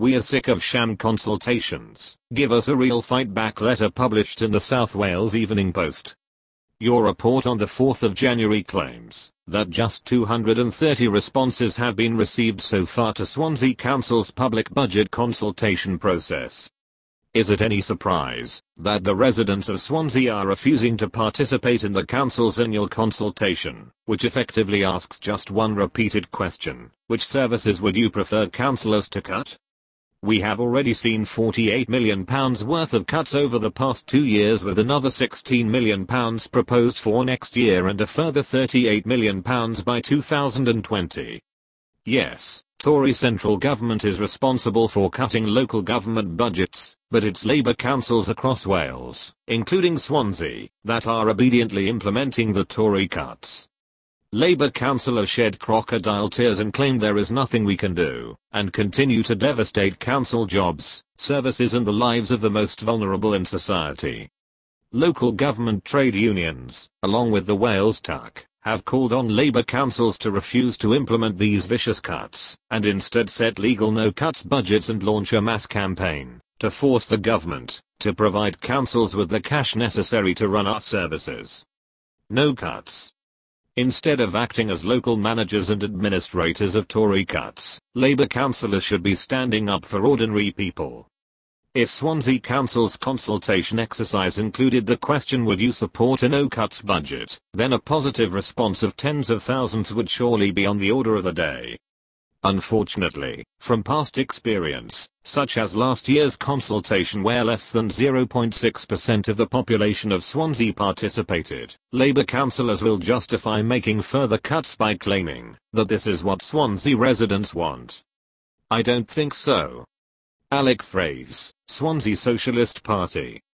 We are sick of sham consultations. Give us a real fight back letter published in the South Wales Evening Post. Your report on the 4th of January claims that just 230 responses have been received so far to Swansea Council's public budget consultation process. Is it any surprise that the residents of Swansea are refusing to participate in the council's annual consultation, which effectively asks just one repeated question: which services would you prefer councillors to cut? We have already seen £48 million worth of cuts over the past 2 years, with another £16 million proposed for next year and a further £38 million by 2020. Yes, Tory central government is responsible for cutting local government budgets, but it's Labour councils across Wales, including Swansea, that are obediently implementing the Tory cuts. Labour councillors shed crocodile tears and claim there is nothing we can do, and continue to devastate council jobs, services and the lives of the most vulnerable in society. Local government trade unions, along with the Wales TUC, have called on Labour councils to refuse to implement these vicious cuts, and instead set legal no-cuts budgets and launch a mass campaign to force the government to provide councils with the cash necessary to run our services. No cuts. Instead of acting as local managers and administrators of Tory cuts, Labour councillors should be standing up for ordinary people. If Swansea Council's consultation exercise included the question, would you support a no-cuts budget, then a positive response of tens of thousands would surely be on the order of the day. Unfortunately, from past experience, such as last year's consultation where less than 0.6% of the population of Swansea participated, Labour councillors will justify making further cuts by claiming that this is what Swansea residents want. I don't think so. Alec Thraves, Swansea Socialist Party.